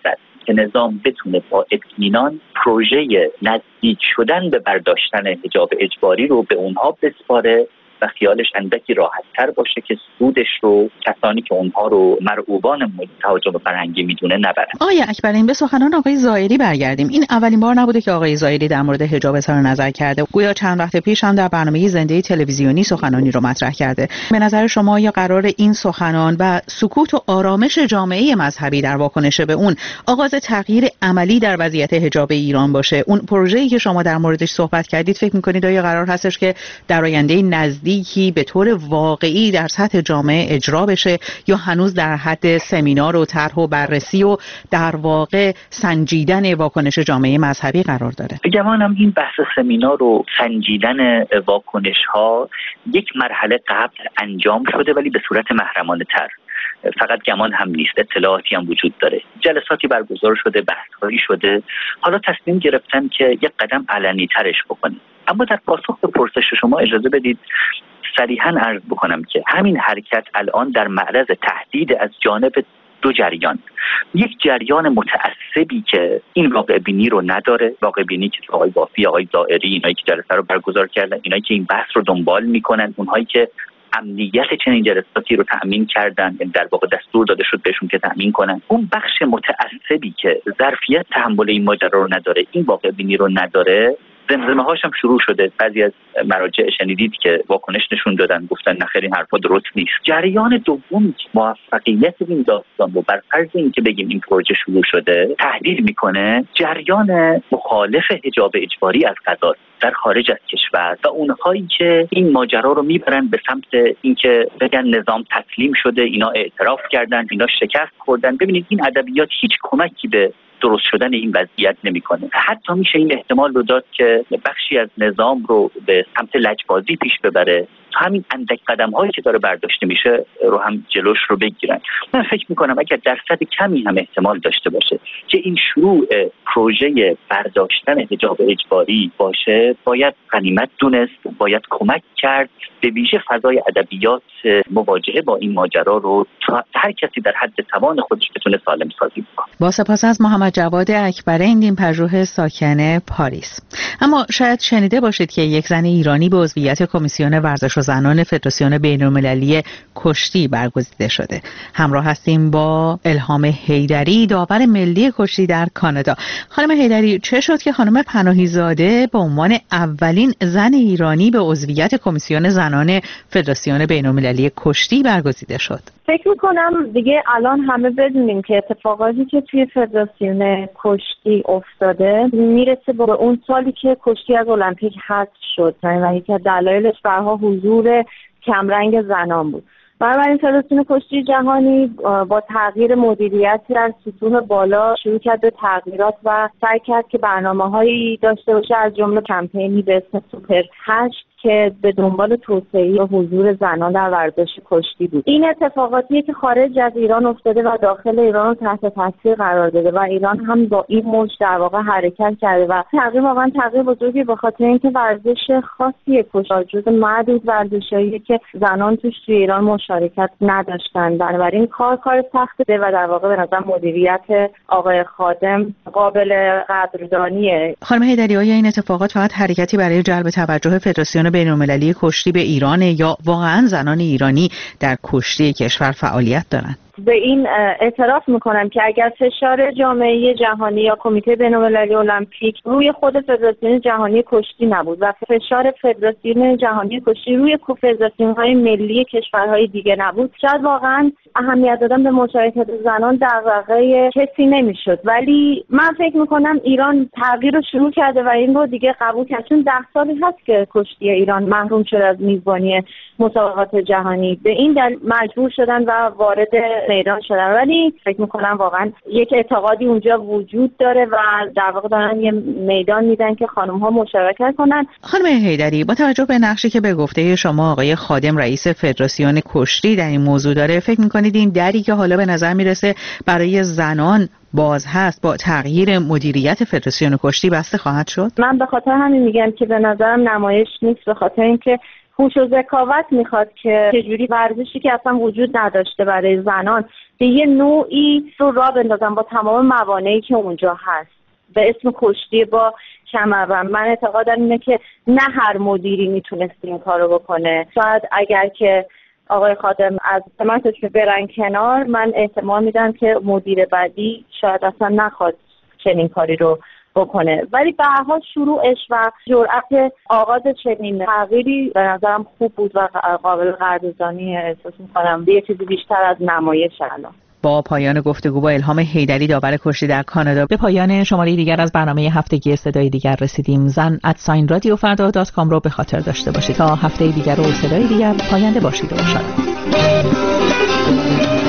که نظام بتونه با اطمینان پروژه نزدیک شدن به برداشتن حجاب اجباری رو به اونها بسپاره و خیالش اندکی راحت‌تر باشه که سودش رو کسانی که اونها رو مرعوبان تهاجم فرهنگی میدونه نبرن. آقای اکبری، به سخنان آقای ظاهری برگردیم. این اولین بار نبوده که آقای ظاهری در مورد حجاب اظهار نظر کرده. گویا چند وقت پیش هم در برنامه زنده تلویزیونی سخنانی رو مطرح کرده. به نظر شما یا قرار این سخنان و سکوت و آرامش جامعه مذهبی در واکنش به اون آغاز تغییر عملی در وضعیت حجاب ایران باشه؟ اون پروژه‌ای که شما در موردش صحبت کردید فکر می‌کنید آیا قرار هستش که در آینده نزدیکی به طور واقعی در سطح جامعه اجرا بشه یا هنوز در حد سمینار و طرح و بررسی و در واقع سنجیدن واکنش جامعه مذهبی قرار داره؟ گمانم این بحث سمینار و سنجیدن واکنش‌ها یک مرحله قبل انجام شده، ولی به صورت محرمانه‌تر. فقط گمان هم نیست، اطلاعاتی هم وجود داره. جلساتی برگزار شده، بحث‌هایی شده. حالا تصمیم گرفتن که یک قدم علنی ترش بکنن. اما در پاسخ به پرسش شما اجازه بدید صریحاً عرض بکنم که همین حرکت الان در معرض تهدید از جانب دو جریان. یک جریان متعصبی که این واقع بینی رو نداره، واقع بینی که آقای بافی، آقای ظاهری، اینایی که جلسه رو برگزار کردن، اینایی که این بحث رو دنبال میکنن، اونهایی که امنیت چنین جلساتی رو تأمین کردن، یعنی در واقع دستور داده شد بهشون که تأمین کنن. اون بخش متعصبی که ظرفیت تحمل این ماجرا رو نداره، این واقع بینی رو نداره، زمزمه هاشم شروع شده. بعضی از مراجع شنیدید که واکنش نشون دادن، گفتن نخیر این حرفا درست نیست. جریان دومی که موفقیت این داستان رو بر فرض این که بگیم این پروژه شروع شده تهدید میکنه، جریان مخالف حجاب اجباری از قضا در خارج از کشور و اونهایی که این ماجرا رو میبرن به سمت اینکه بگن نظام تسلیم شده، اینا اعتراف کردن، اینا شکست خوردن. ببینید این ادبیات هیچ کمکی به درست شدن این وضعیت نمیکنه. حتی میشه این احتمال رو داد که بخشی از نظام رو به سمت لجبازی پیش ببره، همین اندک قدم هایی که داره برداشته میشه رو هم جلوش رو بگیرن. من فکر میکنم اگر درصد کمی هم احتمال داشته باشه که این شروع پروژه برداشتن حجاب اجباری باشه، باید غنیمت دونست، باید کمک کرد به ویژه فضای ادبیات مواجهه با این ماجرا رو تا هر کسی در حد توان خودش بتونه سالم سازی بکنه. با سپاس از محمد جواد اکبرین، پژوه ساکن پاریس. اما شاید شنیده باشید که یک زن ایرانی به عضویت کمیسیون ورزش و زنان فدراسیون بین‌المللی کشتی برگزیده شده. همراه هستیم با الهام حیدری، داور ملی کشتی در کانادا. خانم حیدری، چه شد که خانم پناهی زاده به عنوان اولین زن ایرانی به عضویت کمیسیون زنان فدراسیون بین‌المللی کشتی برگزیده شد؟ فکر میکنم دیگه الان همه بدونیم که اتفاقاتی که توی فدراسیون کشتی افتاده میرسه به اون سالی که کشتی از المپیک حذف شد و یکی از دلایلش برها حضور کمرنگ زنان بود. بنابراین فدراسیون کشتی جهانی با تغییر مدیریتی در سطوح بالا شروع کرد به تغییرات و سعی کرد که برنامه‌هایی داشته باشه، از جمله کمپینی به اسم سوپر 8 که به دنبال توسعه و حضور زنان در ورزش کشتی بود. این اتفاقاتیه که خارج از ایران افتاده و داخل ایران رو تحت تاثیر قرار داده و ایران هم با این موج در واقع حرکت کرده و تغییر واقعا تغییر بزرگی به خاطر اینکه ورزش خاصیه، کشتی جزو معدود ورزشاییه که زنان توش توی ایران مشارکت نداشتن. بنابراین کار سخته و در واقع به نظر مدیریت آقای خادم قابل قدردانیه. خانم حیدری، آیا این اتفاقات فقط حرکتی برای جلب توجه فدراسیون بین‌المللی کشتی به ایران یا واقعا زنان ایرانی در کشتی کشور فعالیت دارند؟ به این اعتراف میکنم که اگر فشار جامعه جهانی یا کمیته بین‌المللی المپیک روی خود فدراسیون جهانی کشتی نبود و فشار فدراسیون جهانی کشتی روی فدراسیون‌های ملی کشورهای دیگه نبود، شاید واقعا اهمیت دادن به مشارکت زنان دغدغه کسی نمیشد. ولی من فکر میکنم ایران تغییر رو شروع کرده و این رو دیگه قبول کرد، چون 10 سالی هست که کشتی ایران محروم شده از میزبانی مسابقات جهانی. به این دلیل مجبور شدن و وارد میدان شدن. ولی فکر میکنم واقعا یک اعتقادی اونجا وجود داره و در واقع دارن یه میدان میدن که خانم ها مشارکت کنن. خانم حیدری، با توجه به نقشی که به گفته شما آقای خادم رئیس فدراسیون کشتی در این موضوع داره، فکر میکنید این دری که حالا به نظر میرسه برای زنان باز هست با تغییر مدیریت فدراسیون کشتی بسته خواهد شد؟ من به خاطر همین میگم که به نظرم نمایش نیست، به خاطر اینکه هوش و ذکاوت میخواد که چجوری ورزشی که اصلا وجود نداشته برای زنان به یه نوعی رو راه بندازن با تمام موانعی که اونجا هست به اسم کشتی با کمربند. من اعتقادم اینه که نه هر مدیری میتونست این کارو بکنه. شاید اگر که آقای خادم از سمتشون برن کنار، من احتمال میدم که مدیر بعدی شاید اصلا نخواد چنین کاری رو بکنه. ولی به هر حال شروعش و جرأت آغاز چنین تغییری به نظرم خوب بود و قابل قدردانی احساس میکنم. یه چیزی بیشتر از نمایش الان. با پایان گفتگو با الهام حیدری داور کشتی در کانادا به پایان شماره دیگر از برنامه هفتگی صدای دیگر رسیدیم. zan@radiofarda.com رو به خاطر داشته باشید تا هفته دیگر و صدای دیگر پاینده باشید و شاد.